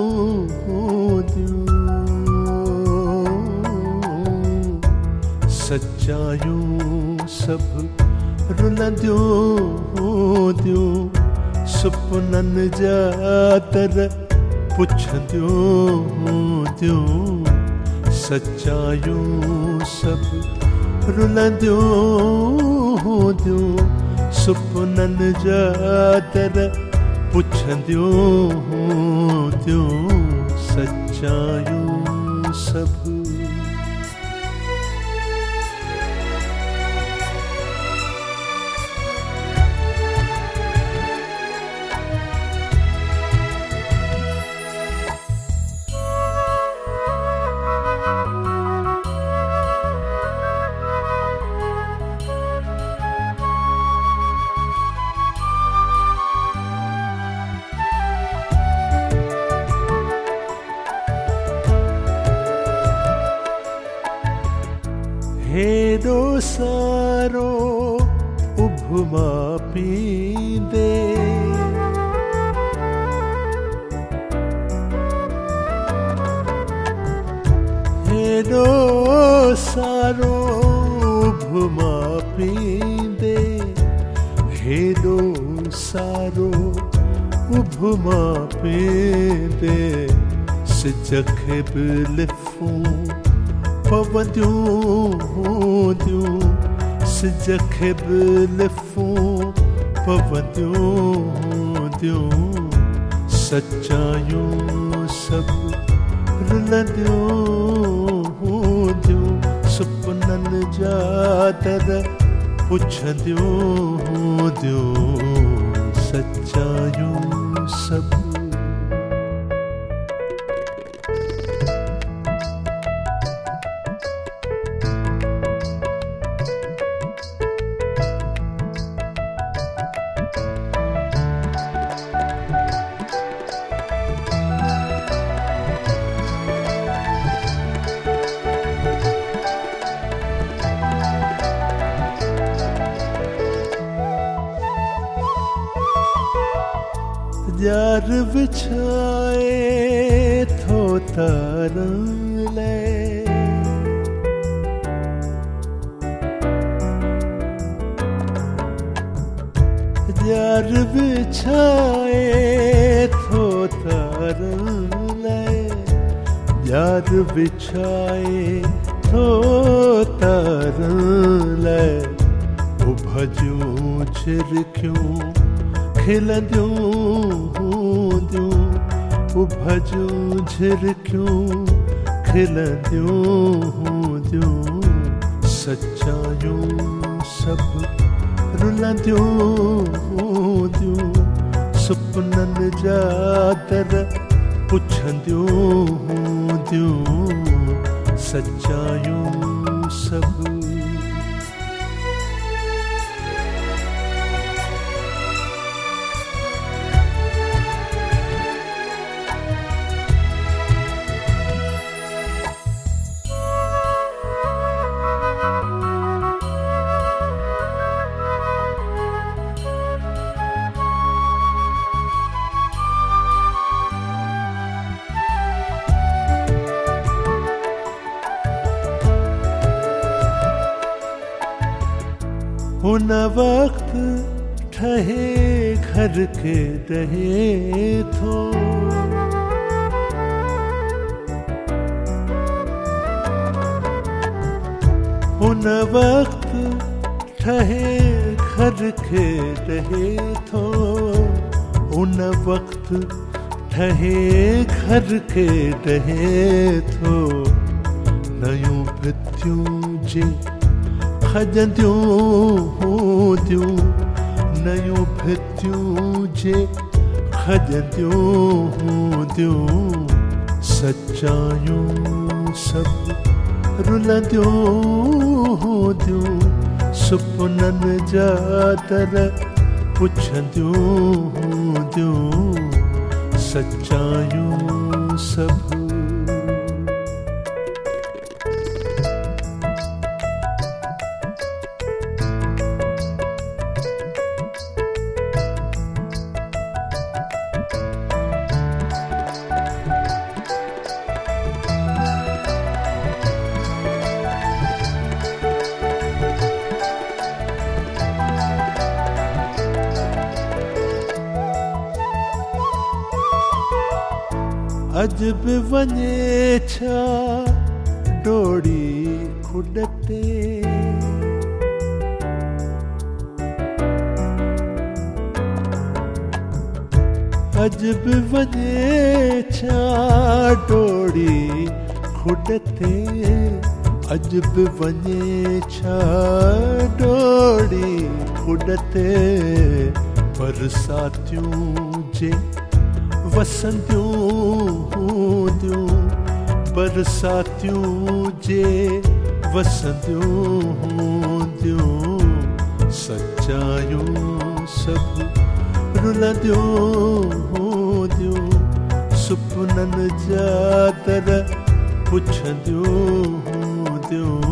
सच्चायूं सब रुलंदियूं सुपनन जा तर पुछंदियूं सच्चायूं सब रुलंदियूं सुपनन जा तर पुछंदियूं सच्चायूं सब। हेॾो सारो उभमा पींदे हेॾो सारो उभमा पींदे हेॾो सारो उभमा पींदे सिज खे बि लिफूं पवंदियूं सिज खे बि लिफूं पवंदियूं सच्चायूं सब रुलंदियूं सुपनन जा तर पुछंदियूं सच्चायूं सब। जार विछाए थो तारण लाइ जार विछाए थो तारण लाइ जार विछाए थो तारण लाइ उभजूं छिरकियूं खिलंदियूं उभजूं झिरकियूं खिलंदियूं सच्चायूं सब रुलंदियूं सुपनन जा तर पुछंदियूं सच्चायूं सब। हुन वक्त ठहे घर के रहे थो हुन वक्त ठहे घर के रहे थो हुन वक्त ठहे घर के रहे थो नयूं भितियूं जे खजंदियूं नयूं भितियूं जे खजंदियूं सच्चायूं सब रुलंदियूं सुपनन जा तर पुछंदियूं सच्चायूं सब। अज बि वञे छा डोड़ी खुड ते अज बि वञे छा डोड़ी खुड ते अज बि वञे छा डोड़ी खुड ते बरसातियूं जे वसंदियूं हूंदियूं बरसातियूं जे वसंदियूं हूंदियूं सचायूं सभु रुलंदियूं हूंदियूं सुपननि जा दर पुछंदियूं हूंदियूं